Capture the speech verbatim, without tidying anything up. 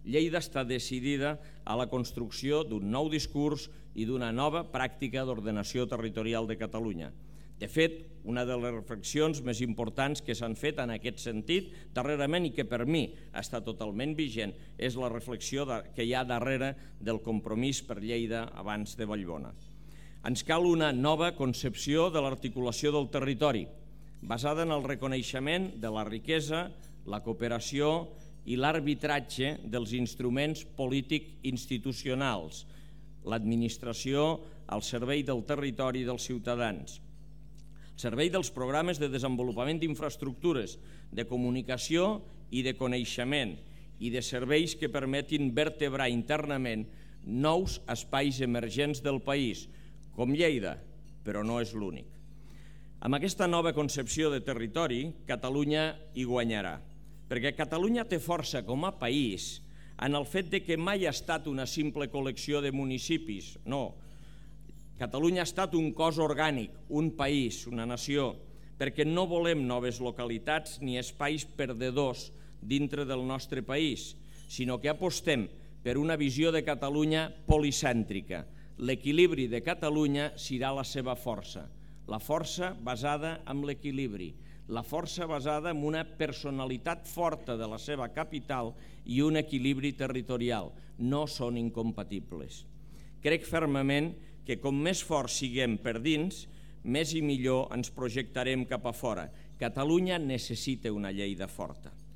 Lleida està decidida a la construcció d'un nou discurs i d'una nova pràctica d'ordenació territorial de Catalunya. De fet, una de les reflexions més importants que s'han fet en aquest sentit darrerament i que per mi està totalment vigent és la reflexió que hi ha darrere del compromís per Lleida abans de Vallbona. Ens cal una nova concepció de l'articulació del territori, basada en el reconeixement de la riquesa, la cooperació i l'arbitratge dels instruments polític-institucionals, l'administració al servei del territori i dels ciutadans, al servei dels programes de desenvolupament d'infraestructures, de comunicació i de coneixement i de serveis que permetin vertebrar internament nous espais emergents del país, com Lleida, però no és l'únic. Amb aquesta nova concepció de territori, Catalunya hi guanyarà, perquè Catalunya té força com a país en el fet de que mai ha estat una simple col·lecció de municipis, no. Catalunya ha estat un cos orgànic, un país, una nació, perquè no volem noves localitats ni espais perdedors dintre del nostre país, sinó que apostem per una visió de Catalunya policèntrica. L'equilibri de Catalunya serà la seva força, la força basada en l'equilibri, la força basada en una personalitat forta de la seva capital i un equilibri territorial. No són incompatibles. Crec fermament que com més forts siguem per dins, més i millor ens projectarem cap a fora. Catalunya necessita una Lleida forta.